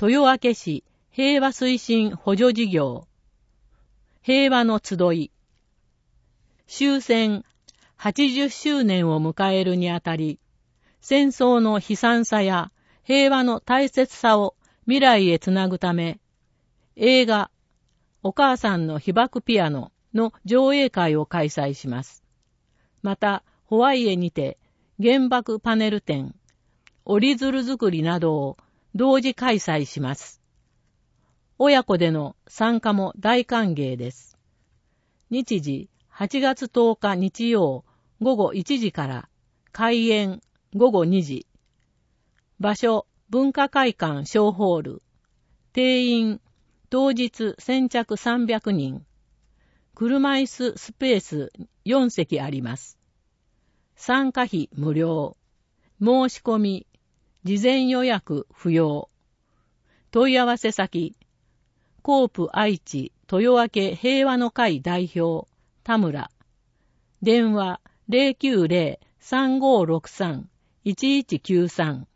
豊明市平和推進補助事業、平和の集い、終戦80周年を迎えるにあたり、戦争の悲惨さや平和の大切さを未来へつなぐため、映画、お母さんの被爆ピアノの上映会を開催します。また、ホワイエにて原爆パネル展、折り鶴作りなどを同時開催します。親子での参加も大歓迎です。日時8月10日日曜午後1時から開演午後2時。場所文化会館小ホール。定員当日先着300人。車椅子スペース4席あります。参加費無料。申し込み、事前予約不要。問い合わせ先、コープ愛知豊明平和の会代表、田村。電話 090-3563-1193